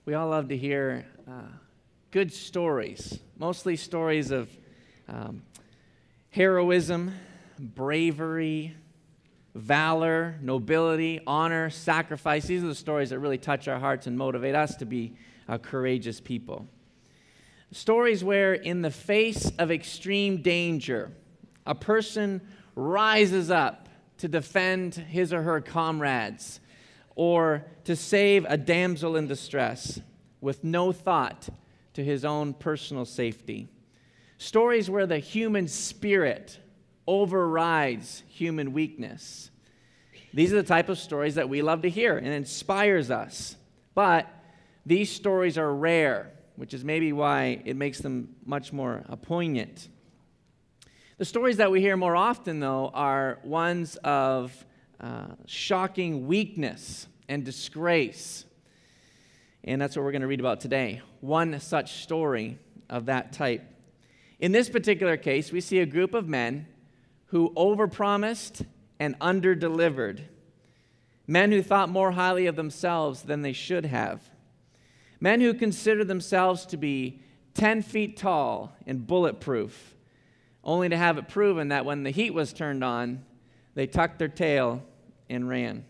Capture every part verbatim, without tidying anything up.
We all love to hear uh, good stories, mostly stories of um, heroism, bravery, valor, nobility, honor, sacrifice. These are the stories that really touch our hearts and motivate us to be uh, courageous people. Stories where, in the face of extreme danger, a person rises up to defend his or her comrades or to save a damsel in distress with no thought to his own personal safety. Stories where the human spirit overrides human weakness. These are the type of stories that we love to hear and inspires us. But these stories are rare, which is maybe why it makes them much more uh, poignant. The stories that we hear more often, though, are ones of uh, shocking weakness and disgrace. And that's what we're going to read about today. One such story of that type. In this particular case, we see a group of men who overpromised and underdelivered. Men who thought more highly of themselves than they should have. Men who considered themselves to be ten feet tall and bulletproof, only to have it proven that when the heat was turned on, they tucked their tail and ran.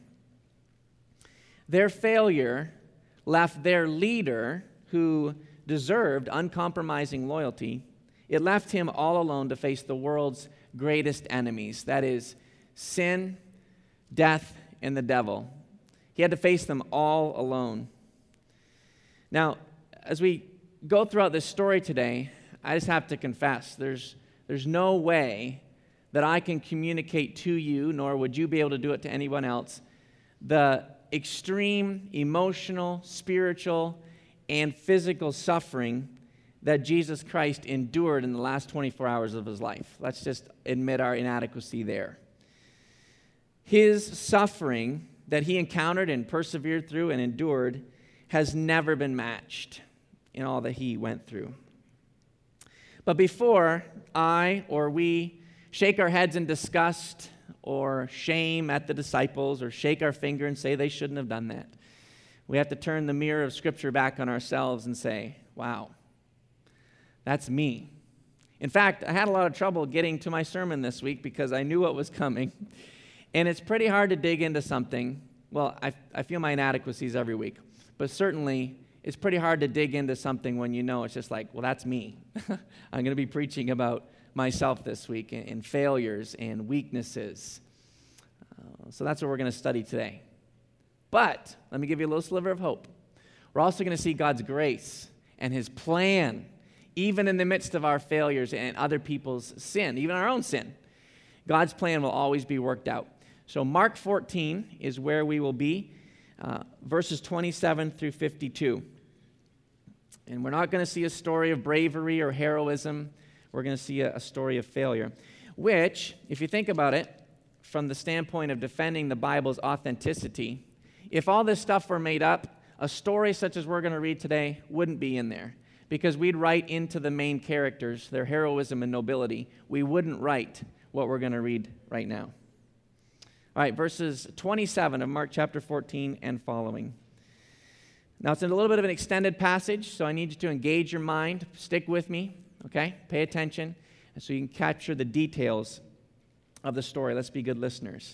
Their failure left their leader, who deserved uncompromising loyalty, it left him all alone to face the world's greatest enemies, that is, sin, death, and the devil. He had to face them all alone. Now, as we go throughout this story today, I just have to confess, there's There's no way that I can communicate to you, nor would you be able to do it to anyone else, the extreme emotional, spiritual, and physical suffering that Jesus Christ endured in the last twenty-four hours of his life. Let's just admit our inadequacy there. His suffering that he encountered and persevered through and endured has never been matched in all that he went through. But before I or we shake our heads in disgust or shame at the disciples or shake our finger and say they shouldn't have done that, we have to turn the mirror of Scripture back on ourselves and say, wow, that's me. In fact, I had a lot of trouble getting to my sermon this week because I knew what was coming. And it's pretty hard to dig into something. Well, I, I feel my inadequacies every week, but certainly it's pretty hard to dig into something when you know it's just like, well, that's me. I'm going to be preaching about myself this week and, and failures and weaknesses. Uh, so that's what we're going to study today. But let me give you a little sliver of hope. We're also going to see God's grace and his plan, even in the midst of our failures and other people's sin, even our own sin. God's plan will always be worked out. So Mark fourteen is where we will be. Uh, verses twenty-seven through fifty-two. And we're not going to see a story of bravery or heroism. We're going to see a, a story of failure, which, if you think about it, from the standpoint of defending the Bible's authenticity, if all this stuff were made up, a story such as we're going to read today wouldn't be in there, because we'd write into the main characters their heroism and nobility. We wouldn't write what we're going to read right now. All right, verses twenty-seven of Mark chapter fourteen and following. Now, it's in a little bit of an extended passage, so I need you to engage your mind. Stick with me, okay? Pay attention, so you can capture the details of the story. Let's be good listeners.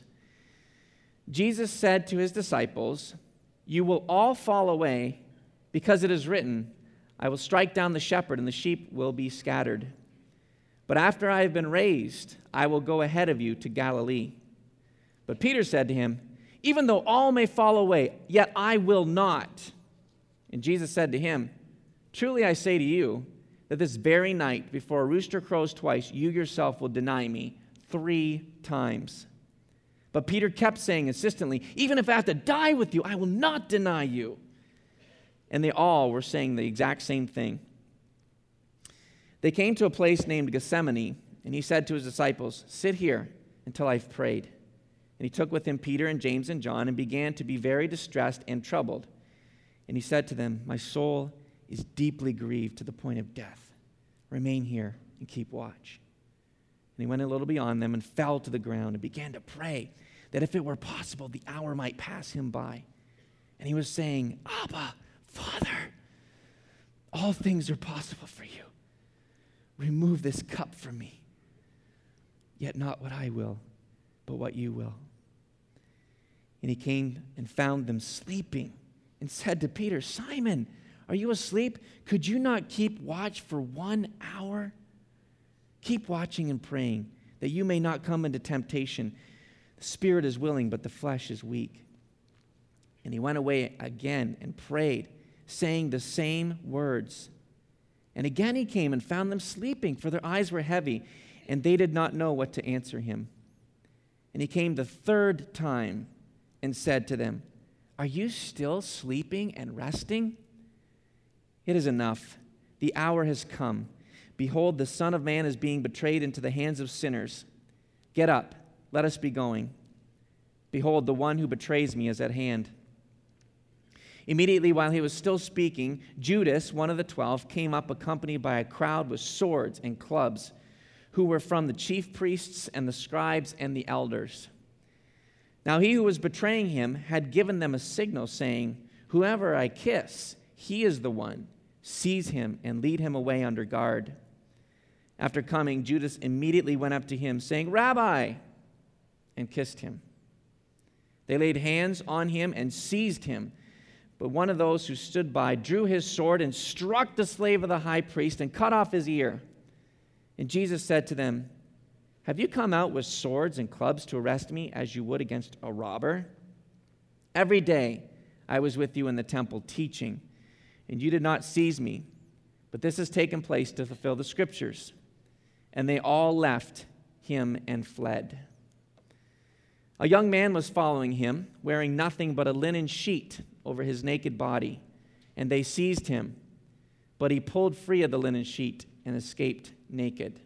Jesus said to his disciples, "You will all fall away because it is written, I will strike down the shepherd and the sheep will be scattered. But after I have been raised, I will go ahead of you to Galilee." But Peter said to him, "Even though all may fall away, yet I will not." And Jesus said to him, "Truly I say to you, that this very night, before a rooster crows twice, you yourself will deny me three times." But Peter kept saying insistently, "Even if I have to die with you, I will not deny you." And they all were saying the exact same thing. They came to a place named Gethsemane, and he said to his disciples, "Sit here until I've prayed." And he took with him Peter and James and John and began to be very distressed and troubled. And he said to them, "My soul is deeply grieved to the point of death. Remain here and keep watch." And he went a little beyond them and fell to the ground and began to pray that if it were possible, the hour might pass him by. And he was saying, "Abba, Father, all things are possible for you. Remove this cup from me. Yet not what I will, but what you will. And he came and found them sleeping and said to Peter, Simon, are you asleep? Could you not keep watch for one hour? Keep watching and praying, that you may not come into temptation. The spirit is willing, but the flesh is weak. And he went away again and prayed, saying the same words. And again he came and found them sleeping, for their eyes were heavy, and they did not know what to answer him. And he came the third time and said to them, are you still sleeping and resting? It is enough. The hour has come. Behold, the Son of Man is being betrayed into the hands of sinners. Get up, let us be going. Behold, the one who betrays me is at hand. Immediately while he was still speaking, Judas, one of the twelve, came up accompanied by a crowd with swords and clubs, who were from the chief priests and the scribes and the elders. Now he who was betraying him had given them a signal, saying, whoever I kiss, he is the one. Seize him and lead him away under guard. After coming, Judas immediately went up to him, saying, Rabbi, and kissed him. They laid hands on him and seized him. But one of those who stood by drew his sword and struck the slave of the high priest and cut off his ear. And Jesus said to them, have you come out with swords and clubs to arrest me as you would against a robber? Every day I was with you in the temple teaching, and you did not seize me. But this has taken place to fulfill the scriptures. And they all left him and fled. A young man was following him, wearing nothing but a linen sheet over his naked body, and they seized him. But he pulled free of the linen sheet and escaped naked.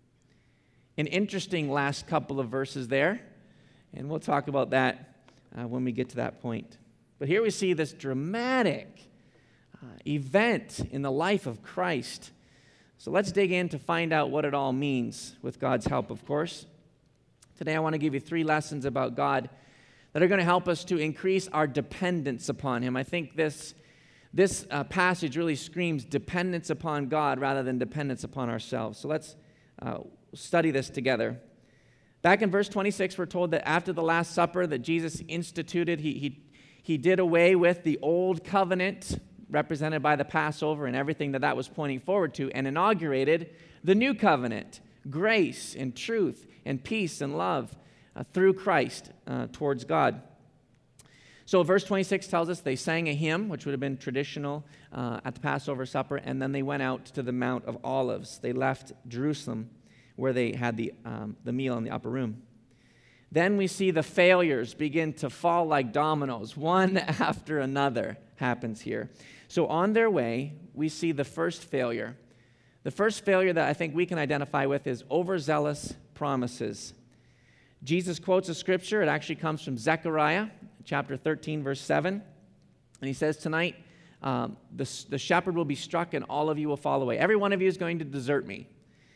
An interesting last couple of verses there, and we'll talk about that uh, when we get to that point. But here we see this dramatic uh, event in the life of Christ. So let's dig in to find out what it all means, with God's help, of course. Today I want to give you three lessons about God that are going to help us to increase our dependence upon Him. I think this, this uh, passage really screams dependence upon God rather than dependence upon ourselves. So let's uh, study this together. Back in verse twenty-six, we're told that after the Last Supper that Jesus instituted, he, he, he did away with the old covenant represented by the Passover and everything that that was pointing forward to, and inaugurated the new covenant, grace and truth and peace and love uh, through Christ uh, towards God. So verse twenty-six tells us they sang a hymn, which would have been traditional uh, at the Passover supper, and then they went out to the Mount of Olives. They left Jerusalem, where they had the, um, the meal in the upper room. Then we see the failures begin to fall like dominoes. One after another happens here. So on their way, we see the first failure. The first failure that I think we can identify with is overzealous promises. Jesus quotes a scripture. It actually comes from Zechariah, chapter thirteen, verse seven. And he says, tonight, um, the, the shepherd will be struck and all of you will fall away. Every one of you is going to desert me.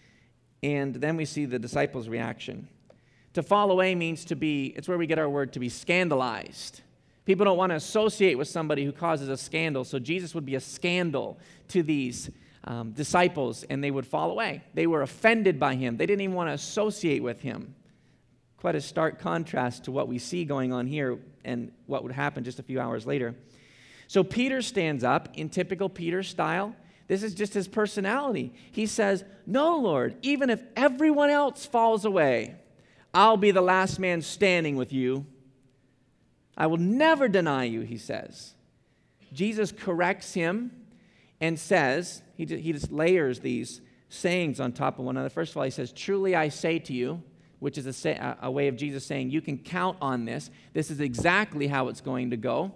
And then we see the disciples' reaction. To fall away means to be, it's where we get our word to be scandalized. People don't want to associate with somebody who causes a scandal, so Jesus would be a scandal to these um, disciples, and they would fall away. They were offended by him. They didn't even want to associate with him. Quite a stark contrast to what we see going on here and what would happen just a few hours later. So Peter stands up in typical Peter style. This is just his personality. He says, no, Lord, even if everyone else falls away, I'll be the last man standing with you. I will never deny you, he says. Jesus corrects him and says, he just, he just layers these sayings on top of one another. First of all, he says, truly I say to you, which is a, say, a way of Jesus saying, you can count on this. This is exactly how it's going to go.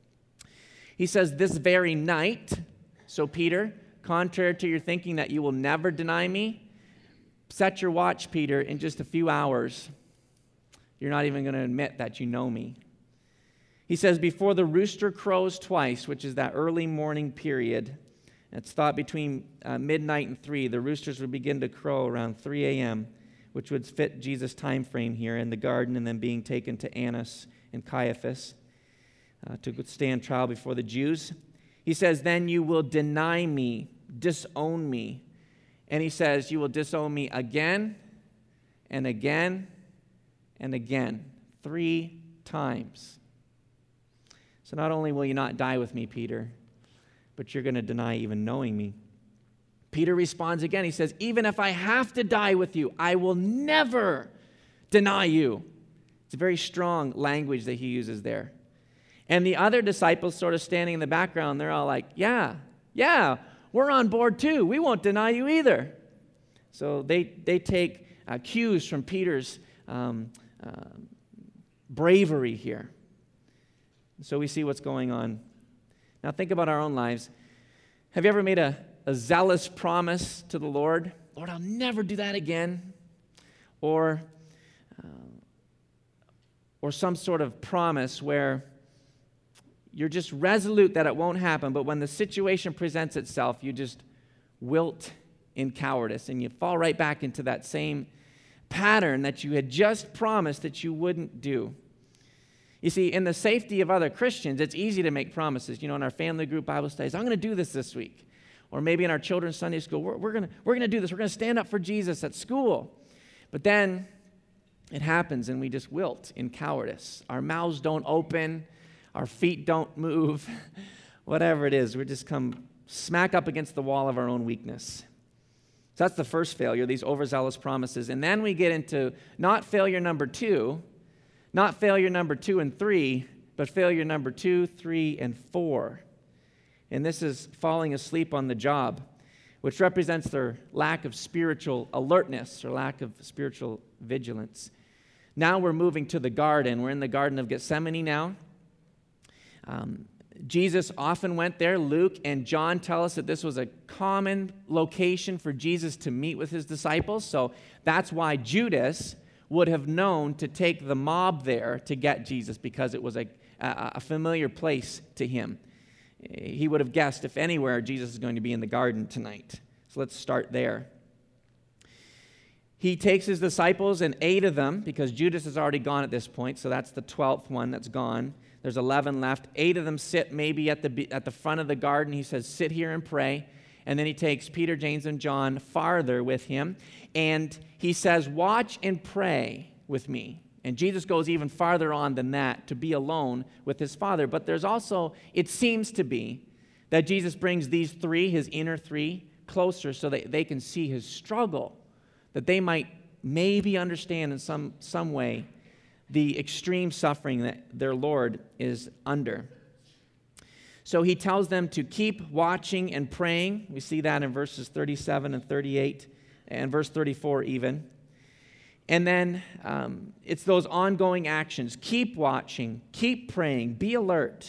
He says, this very night, so Peter, contrary to your thinking that you will never deny me, set your watch, Peter, in just a few hours. You're not even going to admit that you know me. He says, before the rooster crows twice, which is that early morning period, it's thought between uh, midnight and three, the roosters would begin to crow around three a.m., which would fit Jesus' time frame here in the garden and then being taken to Annas and Caiaphas uh, to stand trial before the Jews. He says, then you will deny me, disown me. And he says, you will disown me again and again and again, three times. So not only will you not die with me, Peter, but you're going to deny even knowing me. Peter responds again. He says, even if I have to die with you, I will never deny you. It's a very strong language that he uses there. And the other disciples sort of standing in the background, they're all like, yeah, yeah, we're on board too. We won't deny you either. So they, they take uh, cues from Peter's um, uh, bravery here. So we see what's going on. Now think about our own lives. Have you ever made a, a zealous promise to the Lord? Lord, I'll never do that again. Or, uh, or some sort of promise where you're just resolute that it won't happen, but when the situation presents itself, you just wilt in cowardice and you fall right back into that same pattern that you had just promised that you wouldn't do. You see, in the safety of other Christians, it's easy to make promises. You know, in our family group Bible studies, I'm going to do this this week. Or maybe in our children's Sunday school, we're, we're going we're to do this. We're going to stand up for Jesus at school. But then it happens and we just wilt in cowardice. Our mouths don't open. Our feet don't move. Whatever it is, we just come smack up against the wall of our own weakness. So that's the first failure, these overzealous promises. And then we get into not failure number two, not failure number two and three, but failure number two, three, and four. And this is falling asleep on the job, which represents their lack of spiritual alertness or lack of spiritual vigilance. Now we're moving to the garden. We're in the Garden of Gethsemane now. Um, Jesus often went there. Luke and John tell us that this was a common location for Jesus to meet with his disciples. So that's why Judas would have known to take the mob there to get Jesus, because it was a, a, a familiar place to him. He would have guessed, if anywhere, Jesus is going to be in the garden tonight. So let's start there. He takes his disciples, and eight of them, because Judas is already gone at this point, so that's the twelfth one that's gone. There's eleven left. Eight of them sit maybe at the at the front of the garden. He says, sit here and pray. And then he takes Peter, James, and John farther with him. And he says, watch and pray with me. And Jesus goes even farther on than that, to be alone with his Father. But there's also, it seems to be, that Jesus brings these three, his inner three, closer so that they can see his struggle, that they might maybe understand in some, some way the extreme suffering that their Lord is under. So he tells them to keep watching and praying. We see that in verses thirty-seven and thirty-eight, and verse thirty-four even. And then um, it's those ongoing actions. Keep watching, keep praying, be alert.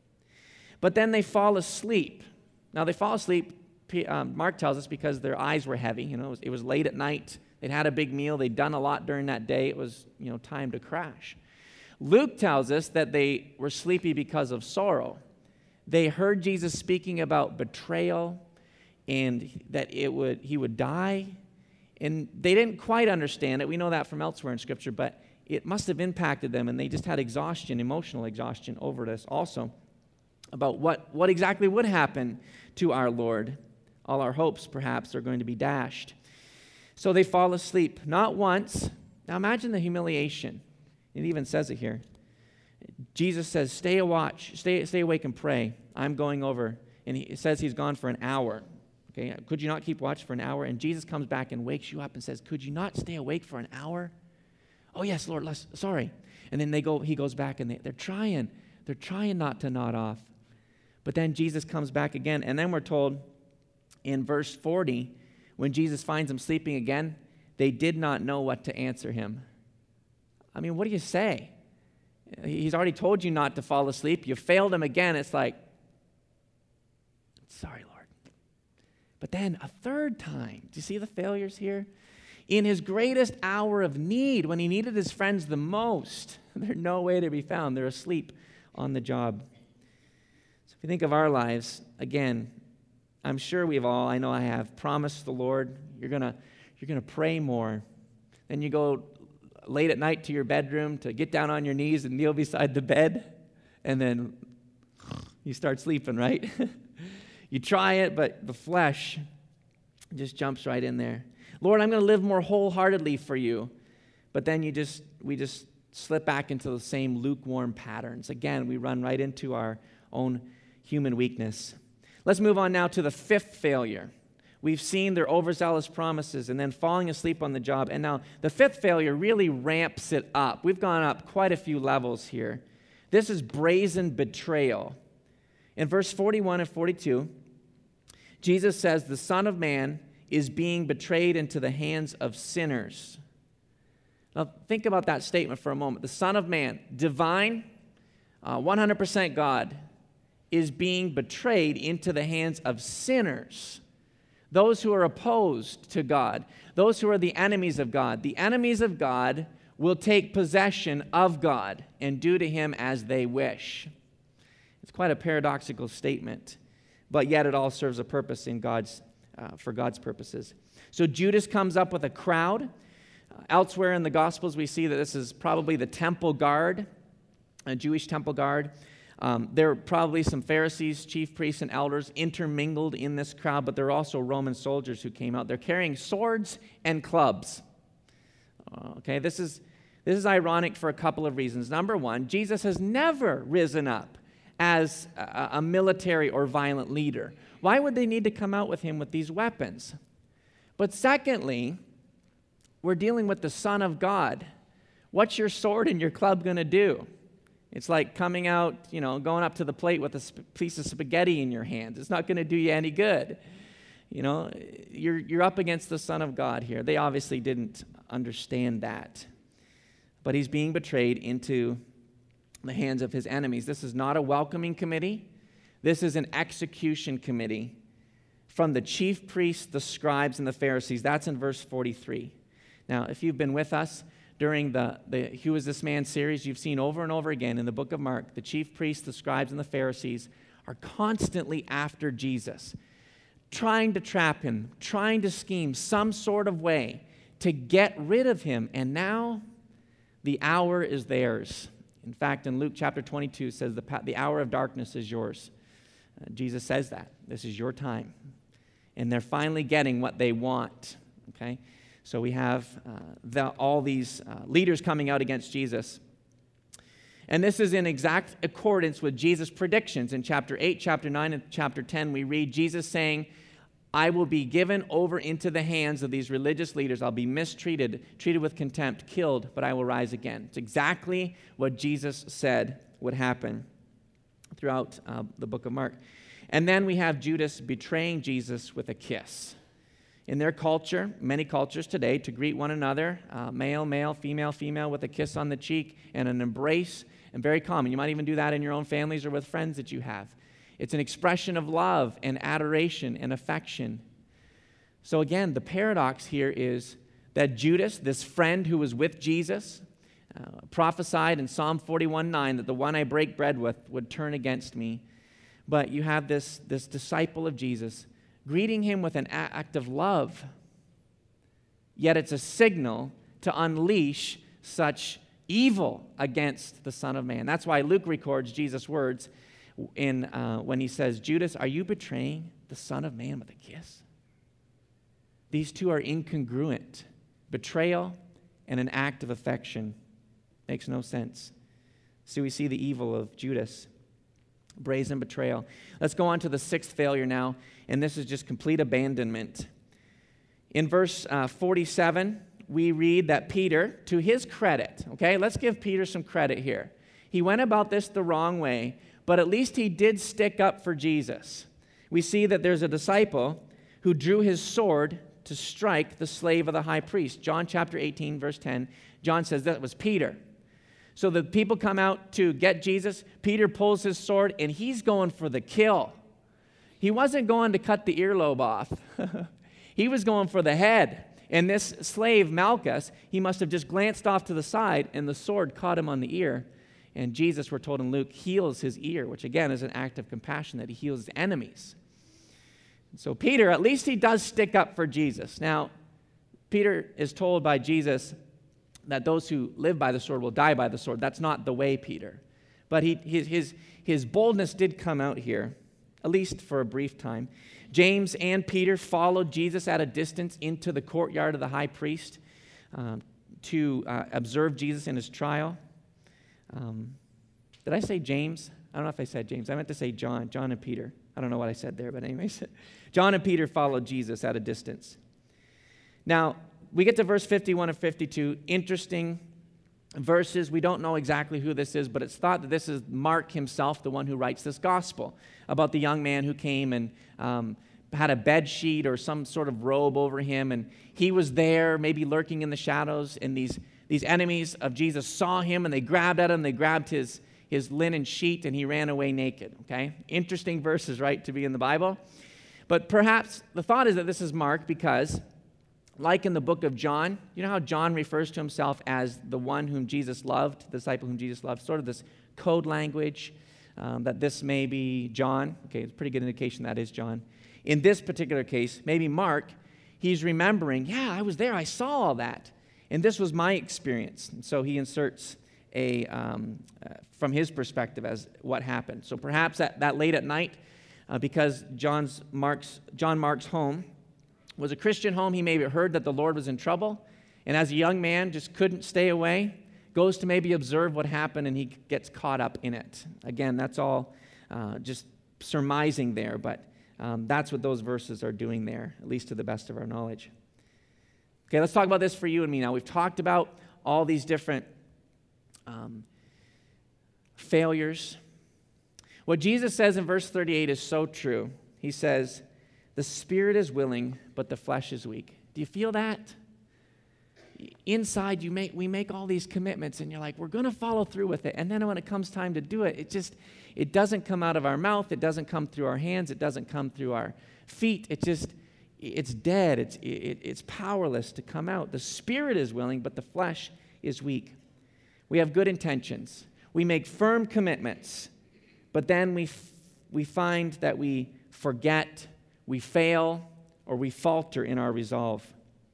But then they fall asleep. Now they fall asleep, um, Mark tells us, because their eyes were heavy. You know, it was, it was late at night. They'd had a big meal. They'd done a lot during that day. It was, you know, time to crash. Luke tells us that they were sleepy because of sorrow. They heard Jesus speaking about betrayal and that it would he would die. And they didn't quite understand it. We know that from elsewhere in Scripture, but it must have impacted them, and they just had exhaustion, emotional exhaustion over this also, about what, what exactly would happen to our Lord. All our hopes, perhaps, are going to be dashed. So they fall asleep, not once. Now imagine the humiliation. It even says it here. Jesus says, stay a watch, stay, stay awake and pray. I'm going over. And he, it says he's gone for an hour. Okay, could you not keep watch for an hour? And Jesus comes back and wakes you up and says, could you not stay awake for an hour? Oh, yes, Lord, less, sorry. And then they go. He goes back, and they, they're trying. They're trying not to nod off. But then Jesus comes back again. And then we're told in verse forty, when Jesus finds them sleeping again, they did not know what to answer him. I mean, what do you say? He's already told you not to fall asleep. You failed him again. It's like, sorry, Lord. But then a third time, do you see the failures here? In his greatest hour of need, when he needed his friends the most, they're no way to be found. They're asleep on the job. So if you think of our lives, again, I'm sure we've all, I know I have, promised the Lord, you're gonna, you're gonna pray more. Then you go late at night to your bedroom to get down on your knees and kneel beside the bed, and then you start sleeping, right? You try it, but the flesh just jumps right in there. Lord, I'm going to live more wholeheartedly for you. But then you just we just slip back into the same lukewarm patterns. Again, we run right into our own human weakness. Let's move on now to the fifth failure. We've seen their overzealous promises and then falling asleep on the job. And now the fifth failure really ramps it up. We've gone up quite a few levels here. This is brazen betrayal. In verse forty-one and forty-two, Jesus says, the Son of Man is being betrayed into the hands of sinners. Now, think about that statement for a moment. The Son of Man, divine, uh, one hundred percent God, is being betrayed into the hands of sinners, those who are opposed to God, those who are the enemies of God. The enemies of God will take possession of God and do to him as they wish. It's quite a paradoxical statement, but yet it all serves a purpose in God's, uh, for God's purposes. So Judas comes up with a crowd. Uh, elsewhere in the Gospels, we see that this is probably the temple guard, a Jewish temple guard. Um, there are probably some Pharisees, chief priests, and elders intermingled in this crowd, but there are also Roman soldiers who came out. They're carrying swords and clubs. Uh, okay, this is, this is ironic for a couple of reasons. Number one, Jesus has never risen up as a, a military or violent leader. Why would they need to come out with him with these weapons? But secondly, we're dealing with the Son of God. What's your sword and your club going to do? It's like coming out, you know, going up to the plate with a sp- piece of spaghetti in your hand. It's not going to do you any good. You know, you're, you're up against the Son of God here. They obviously didn't understand that. But he's being betrayed into the hands of his enemies. This is not a welcoming committee. This is an execution committee from the chief priests, the scribes, and the Pharisees. That's in verse forty-three. Now, if you've been with us during the, the Who Is This Man series, you've seen over and over again in the book of Mark, the chief priests, the scribes, and the Pharisees are constantly after Jesus, trying to trap him, trying to scheme some sort of way to get rid of him. And now the hour is theirs. In fact, in Luke chapter twenty-two, it says the, the hour of darkness is yours. Uh, Jesus says that. This is your time. And they're finally getting what they want. Okay? So we have uh, the, all these uh, leaders coming out against Jesus. And this is in exact accordance with Jesus' predictions. In chapter eight, chapter nine, and chapter ten, we read Jesus saying, I will be given over into the hands of these religious leaders. I'll be mistreated, treated with contempt, killed, but I will rise again. It's exactly what Jesus said would happen throughout uh, the book of Mark. And then we have Judas betraying Jesus with a kiss. In their culture, many cultures today, to greet one another, uh, male, male, female, female, with a kiss on the cheek and an embrace, and very common. You might even do that in your own families or with friends that you have. It's an expression of love and adoration and affection. So again, the paradox here is that Judas, this friend who was with Jesus, uh, prophesied in Psalm forty-one nine that the one I break bread with would turn against me. But you have this, this disciple of Jesus greeting him with an act of love. Yet it's a signal to unleash such evil against the Son of Man. That's why Luke records Jesus' words in uh, when he says, Judas, are you betraying the Son of Man with a kiss? These two are incongruent. Betrayal and an act of affection. Makes no sense. So we see the evil of Judas. Brazen betrayal. Let's go on to the sixth failure now, and this is just complete abandonment. In verse uh, forty-seven, we read that Peter, to his credit, okay, let's give Peter some credit here. He went about this the wrong way, but at least he did stick up for Jesus. We see that there's a disciple who drew his sword to strike the slave of the high priest. John chapter eighteen, verse ten, John says that was Peter. So the people come out to get Jesus. Peter pulls his sword, and he's going for the kill. He wasn't going to cut the earlobe off. He was going for the head. And this slave, Malchus, he must have just glanced off to the side, and the sword caught him on the ear. And Jesus, we're told in Luke, heals his ear, which again is an act of compassion that he heals his enemies. So Peter, at least he does stick up for Jesus. Now, Peter is told by Jesus that those who live by the sword will die by the sword. That's not the way, Peter. But he, his, his, his boldness did come out here at least for a brief time. James and Peter followed Jesus at a distance into the courtyard of the high priest um, to uh, observe Jesus in his trial. Um, did I say James? I don't know if I said James. I meant to say John, John and Peter. I don't know what I said there, but anyways. John and Peter followed Jesus at a distance. Now, we get to verse fifty-one and fifty-two. Interesting verses. We don't know exactly who this is, but it's thought that this is Mark himself, the one who writes this gospel, about the young man who came and um, had a bed sheet or some sort of robe over him, and he was there, maybe lurking in the shadows, and these, these enemies of Jesus saw him, and they grabbed at him, they grabbed his, his linen sheet, and he ran away naked, okay? Interesting verses, right, to be in the Bible. But perhaps the thought is that this is Mark because, like in the book of John, you know how John refers to himself as the one whom Jesus loved, the disciple whom Jesus loved, sort of this code language um, that this may be John. Okay, it's a pretty good indication that is John. In this particular case, maybe Mark, he's remembering, yeah, I was there, I saw all that, and this was my experience. And so he inserts a, um, uh, from his perspective as what happened. So perhaps that, that late at night, uh, because John's Mark's, John Mark's home was a Christian home, he maybe heard that the Lord was in trouble, and as a young man just couldn't stay away, goes to maybe observe what happened, and he gets caught up in it. Again, that's all uh, just surmising there, but um, that's what those verses are doing there, at least to the best of our knowledge. Okay, let's talk about this for you and me now. We've talked about all these different um, failures. What Jesus says in verse thirty-eight is so true. He says, the spirit is willing, but the flesh is weak. Do you feel that? Inside, you make we make all these commitments, and you're like, we're going to follow through with it. And then when it comes time to do it, it just, it doesn't come out of our mouth. It doesn't come through our hands. It doesn't come through our feet. It just, it's dead. It's, it, it's powerless to come out. The spirit is willing, but the flesh is weak. We have good intentions. We make firm commitments, but then we f- we find that we forget, we fail, or we falter in our resolve.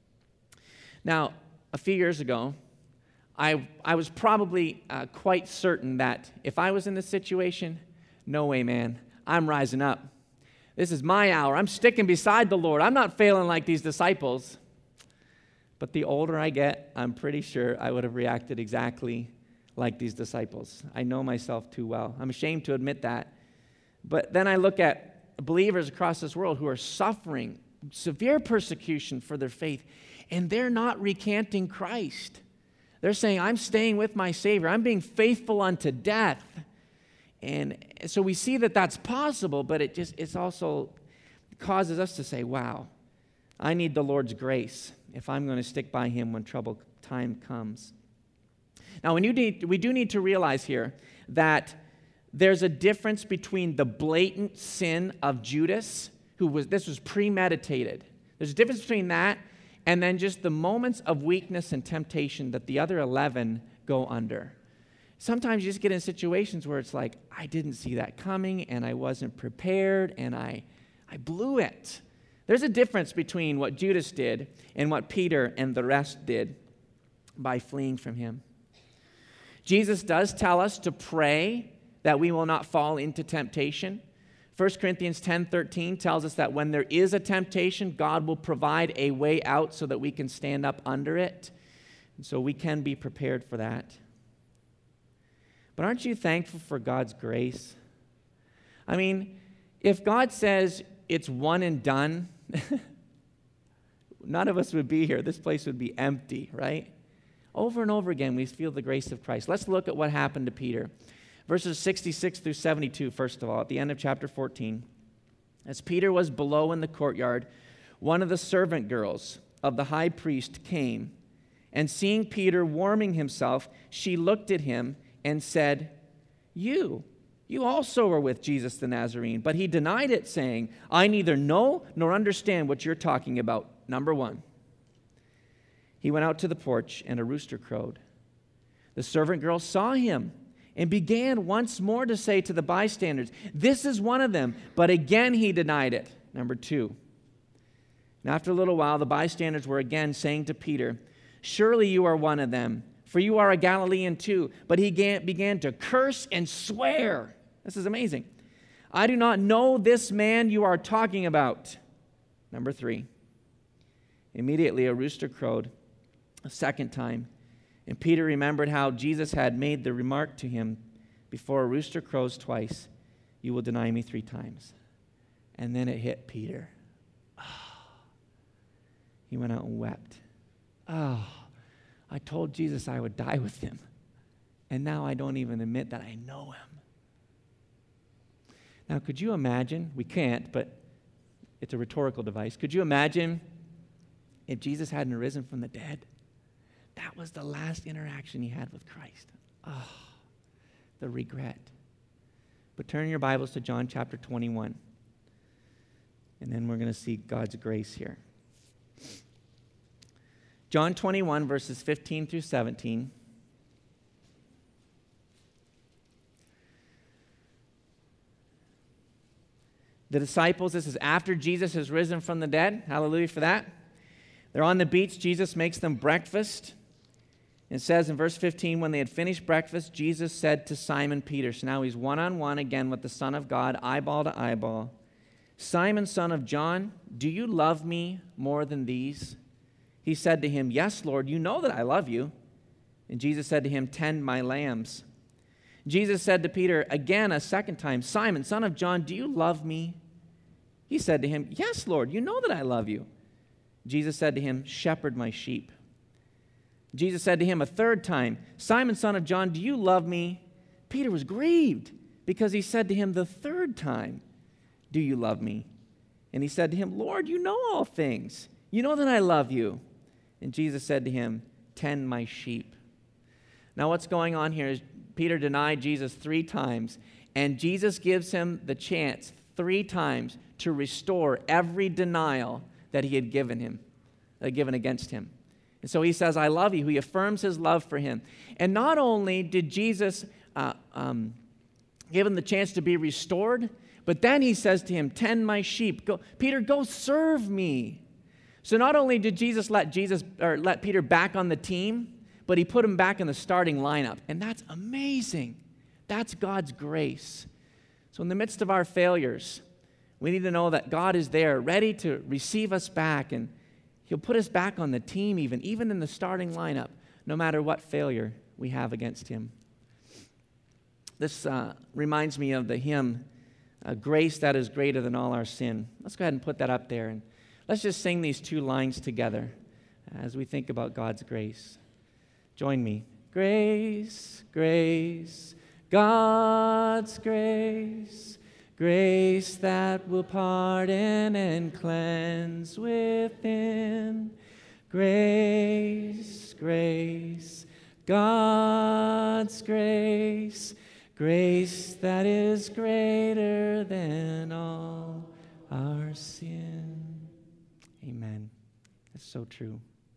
Now, a few years ago, I, I was probably uh, quite certain that if I was in this situation, no way, man, I'm rising up. This is my hour. I'm sticking beside the Lord. I'm not failing like these disciples. But the older I get, I'm pretty sure I would have reacted exactly like these disciples. I know myself too well. I'm ashamed to admit that. But then I look at believers across this world who are suffering severe persecution for their faith, and they're not recanting Christ. They're saying, I'm staying with my Savior. I'm being faithful unto death. And so we see that that's possible, but it just it's also causes us to say, wow, I need the Lord's grace if I'm going to stick by him when trouble time comes. Now, when you need, we do need to realize here that there's a difference between the blatant sin of Judas, who was this was premeditated. There's a difference between that and then just the moments of weakness and temptation that the other eleven go under. Sometimes you just get in situations where it's like, I didn't see that coming, and I wasn't prepared, and I, I blew it. There's a difference between what Judas did and what Peter and the rest did by fleeing from him. Jesus does tell us to pray that we will not fall into temptation. First Corinthians ten thirteen tells us that when there is a temptation, God will provide a way out so that we can stand up under it. And so we can be prepared for that. But aren't you thankful for God's grace? I mean, if God says it's one and done, none of us would be here. This place would be empty, right? Over and over again, we feel the grace of Christ. Let's look at what happened to Peter. Verses sixty-six through seventy-two, first of all, at the end of chapter fourteen. As Peter was below in the courtyard, one of the servant girls of the high priest came, and seeing Peter warming himself, she looked at him and said, You, you also were with Jesus the Nazarene. But he denied it, saying, I neither know nor understand what you're talking about. Number one. He went out to the porch, and a rooster crowed. The servant girl saw him and began once more to say to the bystanders, This is one of them. But again he denied it. Number two. And after a little while, the bystanders were again saying to Peter, Surely you are one of them, for you are a Galilean too. But he began to curse and swear. This is amazing. I do not know this man you are talking about. Number three, immediately a rooster crowed a second time, and Peter remembered how Jesus had made the remark to him, before a rooster crows twice, you will deny me three times. And then it hit Peter. Oh. He went out and wept. Oh, I told Jesus I would die with him, and now I don't even admit that I know him. Now, could you imagine? We can't, but it's a rhetorical device. Could you imagine if Jesus hadn't risen from the dead? That was the last interaction he had with Christ. Oh, the regret. But turn your Bibles to John chapter twenty-one. And then we're going to see God's grace here. John twenty-one, verses fifteen through seventeen. The disciples, this is after Jesus has risen from the dead. Hallelujah for that. They're on the beach. Jesus makes them breakfast. It says in verse fifteen, when they had finished breakfast, Jesus said to Simon Peter, so now he's one-on-one again with the Son of God, eyeball to eyeball. Simon, son of John, do you love me more than these? He said to him, yes, Lord, you know that I love you. And Jesus said to him, tend my lambs. Jesus said to Peter again a second time, Simon, son of John, do you love me? He said to him, yes, Lord, you know that I love you. Jesus said to him, shepherd my sheep. Jesus said to him a third time, Simon, son of John, do you love me? Peter was grieved because he said to him the third time, do you love me? And he said to him, Lord, you know all things. You know that I love you. And Jesus said to him, tend my sheep. Now what's going on here is Peter denied Jesus three times, and Jesus gives him the chance three times to restore every denial that he had given him, uh, given against him. And so he says, I love you. He affirms his love for him. And not only did Jesus uh, um, give him the chance to be restored, but then he says to him, tend my sheep. Go, Peter, go serve me. So not only did Jesus let Jesus or let Peter back on the team, but he put him back in the starting lineup. And that's amazing. That's God's grace. So in the midst of our failures, we need to know that God is there, ready to receive us back, and he'll put us back on the team even, even in the starting lineup, no matter what failure we have against him. This uh, reminds me of the hymn, uh, Grace That Is Greater Than All Our Sin. Let's go ahead and put that up there, and let's just sing these two lines together as we think about God's grace. Join me. Grace, grace, God's grace, grace that will pardon and cleanse within. Grace, grace, God's grace, grace that is greater than all our sin. Amen. That's so true.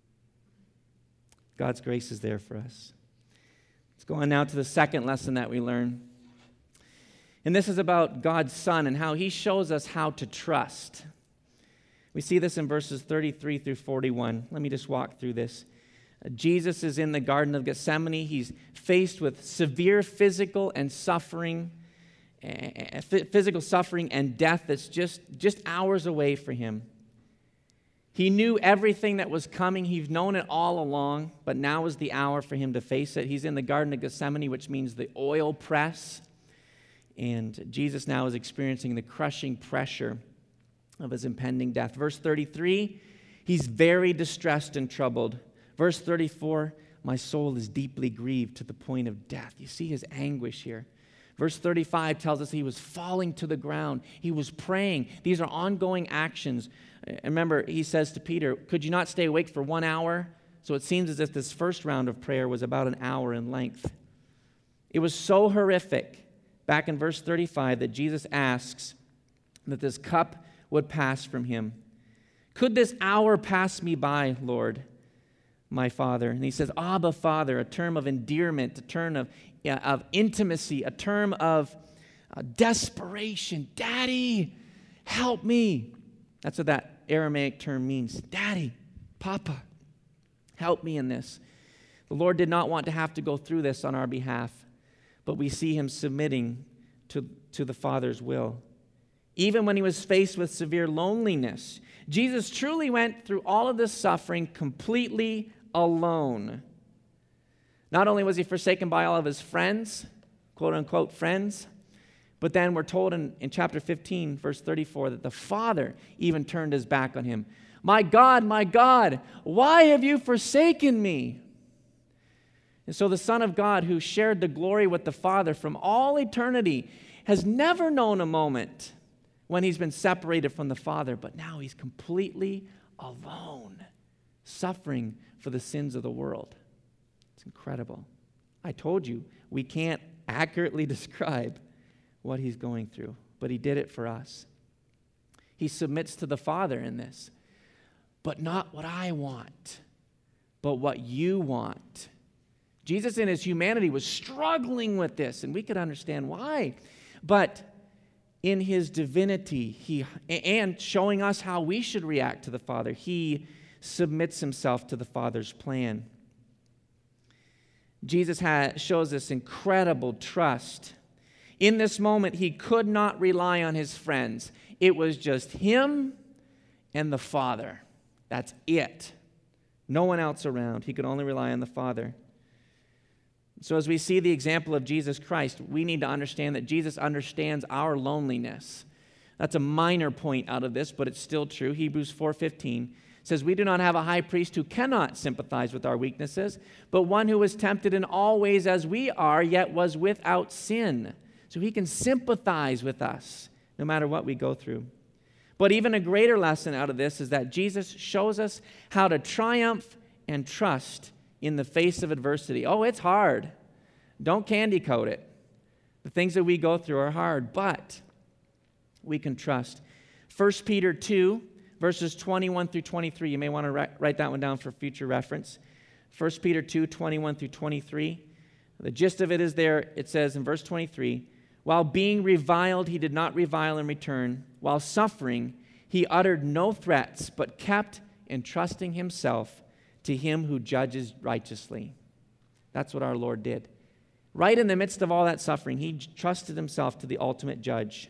God's grace is there for us. Let's go on now to the second lesson that we learn. And this is about God's Son and how he shows us how to trust. We see this in verses thirty-three through forty-one. Let me just walk through this. Uh, Jesus is in the Garden of Gethsemane. He's faced with severe physical and suffering, uh, physical suffering and death that's just, just hours away for him. He knew everything that was coming. He's known it all along, but now is the hour for him to face it. He's in the Garden of Gethsemane, which means the oil press. And Jesus now is experiencing the crushing pressure of his impending death. Verse thirty-three, he's very distressed and troubled. Verse thirty-four, my soul is deeply grieved to the point of death. You see his anguish here. Verse thirty-five tells us he was falling to the ground. He was praying. These are ongoing actions. Remember, he says to Peter, could you not stay awake for one hour? So it seems as if this first round of prayer was about an hour in length. It was so horrific, back in verse thirty-five, that Jesus asks that this cup would pass from him. Could this hour pass me by, Lord, my Father? And he says, Abba, Father, a term of endearment, a term of, yeah, of intimacy, a term of uh, desperation. Daddy, help me. That's what that Aramaic term means. Daddy, Papa, help me in this. The Lord did not want to have to go through this on our behalf, but we see him submitting to, to the Father's will. Even when he was faced with severe loneliness, Jesus truly went through all of this suffering completely alone. Not only was he forsaken by all of his friends, quote-unquote friends, but then we're told in, in chapter fifteen, verse thirty-four, that the Father even turned his back on him. My God, my God, why have you forsaken me? And so the Son of God, who shared the glory with the Father from all eternity, has never known a moment when he's been separated from the Father, but now he's completely alone, suffering for the sins of the world. It's incredible. I told you, we can't accurately describe what he's going through, but he did it for us. He submits to the Father in this, but not what I want, but what you want. Jesus in his humanity was struggling with this, and we could understand why. But in his divinity, he and showing us how we should react to the Father, he submits himself to the Father's plan. Jesus has, shows this incredible trust. In this moment, he could not rely on his friends. It was just him and the Father. That's it. No one else around. He could only rely on the Father. So as we see the example of Jesus Christ, we need to understand that Jesus understands our loneliness. That's a minor point out of this, but it's still true. Hebrews four fifteen says, we do not have a high priest who cannot sympathize with our weaknesses, but one who was tempted in all ways as we are, yet was without sin. So he can sympathize with us no matter what we go through. But even a greater lesson out of this is that Jesus shows us how to triumph and trust in the face of adversity. Oh, it's hard. Don't candy coat it. The things that we go through are hard, but we can trust. First Peter two, verses twenty-one through twenty-three. You may want to write that one down for future reference. First Peter two, twenty-one through twenty-three. The gist of it is there. It says in verse twenty-three, while being reviled, he did not revile in return. While suffering, he uttered no threats, but kept entrusting himself to him who judges righteously. That's what our Lord did. Right in the midst of all that suffering, he trusted himself to the ultimate judge.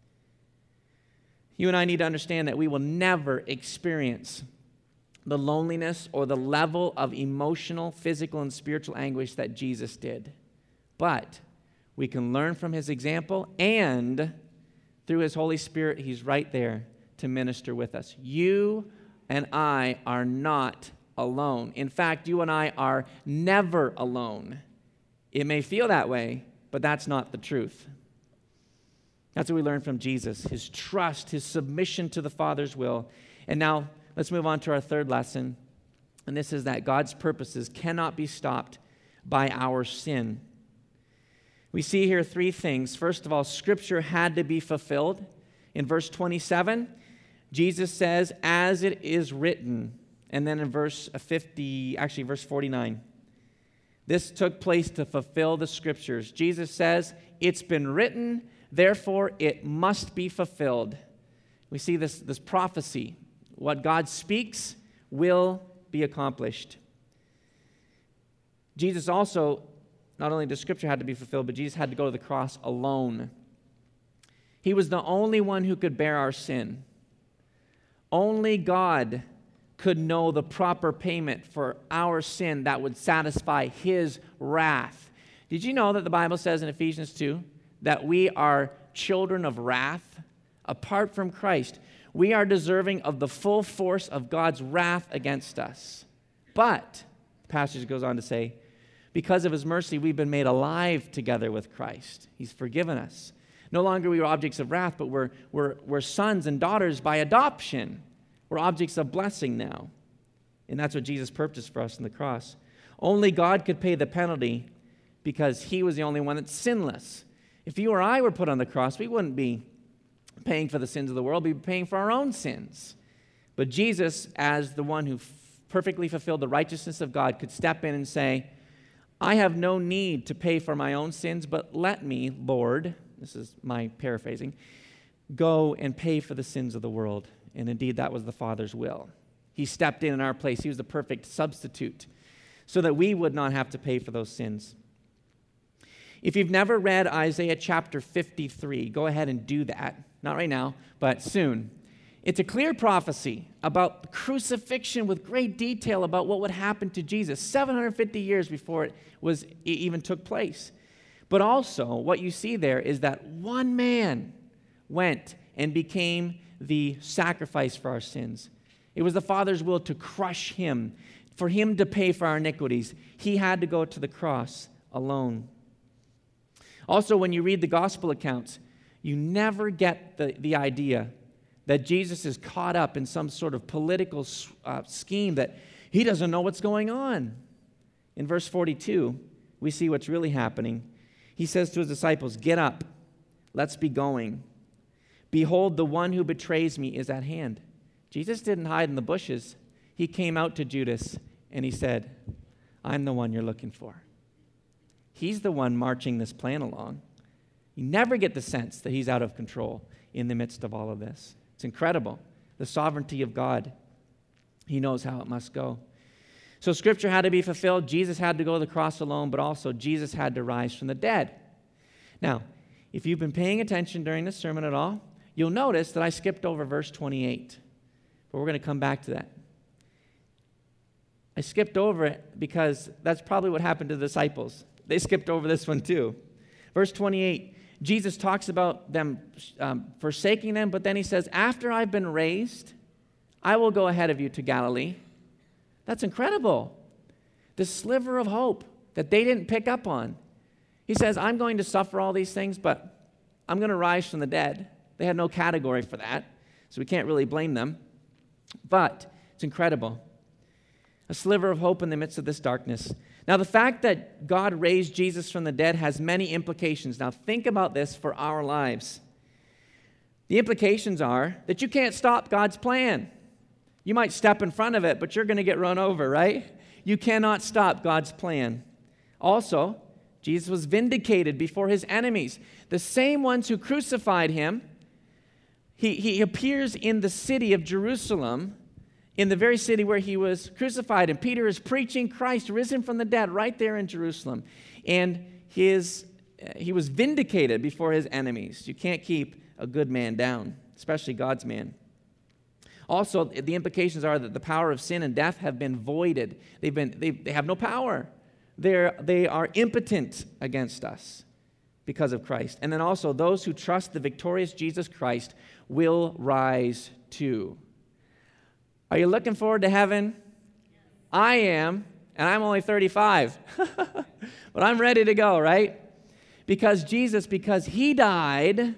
You and I need to understand that we will never experience the loneliness or the level of emotional, physical, and spiritual anguish that Jesus did. But we can learn from his example, and through his Holy Spirit, he's right there to minister with us. You and I are not alone. In fact, you and I are never alone. It may feel that way, but that's not the truth. That's what we learn from Jesus, his trust, his submission to the Father's will. And now let's move on to our third lesson, and this is that God's purposes cannot be stopped by our sin. We see here three things. First of all, Scripture had to be fulfilled. In verse twenty-seven, Jesus says, as it is written. And then in verse fifty, actually verse forty-nine, this took place to fulfill the Scriptures. Jesus says, it's been written, therefore it must be fulfilled. We see this, this prophecy. What God speaks will be accomplished. Jesus also, not only does Scripture had to be fulfilled, but Jesus had to go to the cross alone. He was the only one who could bear our sin. Only God could know the proper payment for our sin that would satisfy his wrath. Did you know that the Bible says in Ephesians two that we are children of wrath? Apart from Christ, we are deserving of the full force of God's wrath against us. But, the passage goes on to say, because of his mercy, we've been made alive together with Christ. He's forgiven us. No longer we are objects of wrath, but we're, we're, we're sons and daughters by adoption. We're objects of blessing now. And that's what Jesus purposed for us on the cross. Only God could pay the penalty because he was the only one that's sinless. If you or I were put on the cross, we wouldn't be paying for the sins of the world. We'd be paying for our own sins. But Jesus, as the one who f- perfectly fulfilled the righteousness of God, could step in and say, I have no need to pay for my own sins, but let me, Lord, this is my paraphrasing, go and pay for the sins of the world. And indeed, that was the Father's will. He stepped in in our place. He was the perfect substitute so that we would not have to pay for those sins. If you've never read Isaiah chapter fifty-three, go ahead and do that. Not right now, but soon. It's a clear prophecy about crucifixion with great detail about what would happen to Jesus seven hundred fifty years before it was it even took place. But also, what you see there is that one man went and became the sacrifice for our sins. It was the Father's will to crush him, for him to pay for our iniquities. He had to go to the cross alone. Also, when you read the gospel accounts, you never get the, the idea that Jesus is caught up in some sort of political uh, scheme that he doesn't know what's going on. In verse forty-two, we see what's really happening. He says to his disciples, "Get up, let's be going. Behold, the one who betrays me is at hand." Jesus didn't hide in the bushes. He came out to Judas and he said, "I'm the one you're looking for." He's the one marching this plan along. You never get the sense that he's out of control in the midst of all of this. It's incredible. The sovereignty of God. He knows how it must go. So Scripture had to be fulfilled. Jesus had to go to the cross alone, but also Jesus had to rise from the dead. Now, if you've been paying attention during this sermon at all, you'll notice that I skipped over verse twenty-eight. But we're going to come back to that. I skipped over it because that's probably what happened to the disciples. They skipped over this one too. Verse twenty-eight, Jesus talks about them um, forsaking them, but then he says, "After I've been raised, I will go ahead of you to Galilee." That's incredible. This sliver of hope that they didn't pick up on. He says, "I'm going to suffer all these things, but I'm going to rise from the dead." They had no category for that, so we can't really blame them. But it's incredible. A sliver of hope in the midst of this darkness. Now, the fact that God raised Jesus from the dead has many implications. Now, think about this for our lives. The implications are that you can't stop God's plan. You might step in front of it, but you're going to get run over, right? You cannot stop God's plan. Also, Jesus was vindicated before his enemies. The same ones who crucified him, he, he appears in the city of Jerusalem, in the very city where he was crucified. And Peter is preaching Christ risen from the dead right there in Jerusalem. And his, he was vindicated before his enemies. You can't keep a good man down, especially God's man. Also, the implications are that the power of sin and death have been voided. They've been, they, they have no power. They're, they are impotent against us because of Christ. And then also, those who trust the victorious Jesus Christ will rise too. Are you looking forward to heaven? I am, and I'm only thirty-five. But I'm ready to go, right? Because Jesus, because he died,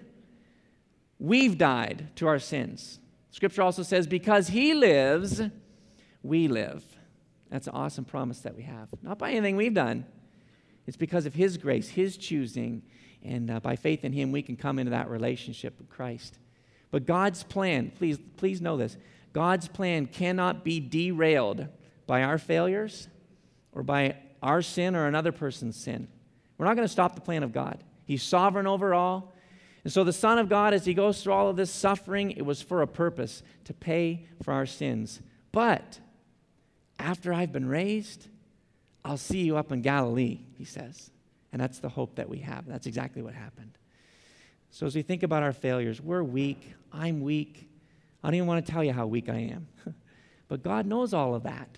we've died to our sins. Scripture also says, because he lives, we live. That's an awesome promise that we have. Not by anything we've done. It's because of his grace, his choosing, and uh, by faith in him, we can come into that relationship with Christ. But God's plan, please, please know this, God's plan cannot be derailed by our failures or by our sin or another person's sin. We're not going to stop the plan of God. He's sovereign over all. And so the Son of God, as he goes through all of this suffering, it was for a purpose, to pay for our sins. But after I've been raised, I'll see you up in Galilee, he says. And that's the hope that we have. That's exactly what happened. So as we think about our failures, we're weak. I'm weak. I don't even want to tell you how weak I am. But God knows all of that.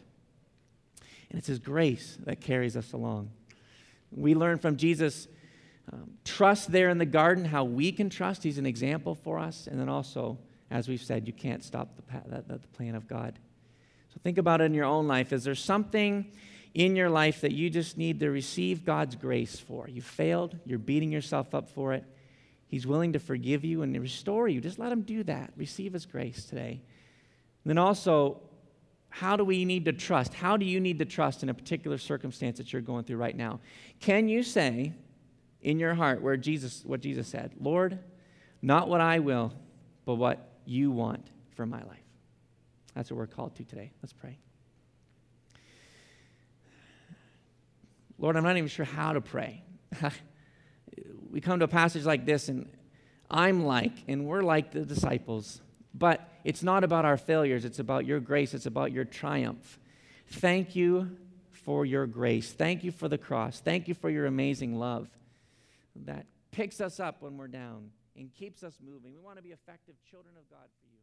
And it's his grace that carries us along. We learn from Jesus' um, trust there in the garden, how we can trust. He's an example for us. And then also, as we've said, you can't stop the, the, the plan of God. So think about it in your own life. Is there something in your life that you just need to receive God's grace for? You failed. You're beating yourself up for it. He's willing to forgive you and restore you. Just let him do that. Receive his grace today. And then also, how do we need to trust? How do you need to trust in a particular circumstance that you're going through right now? Can you say in your heart where Jesus, what Jesus said, Lord, not what I will, but what you want for my life? That's what we're called to today. Let's pray. Lord, I'm not even sure how to pray. We come to a passage like this, and I'm like, and we're like the disciples, but it's not about our failures. It's about your grace. It's about your triumph. Thank you for your grace. Thank you for the cross. Thank you for your amazing love. that picks us up when we're down and keeps us moving. We want to be effective children of God for you.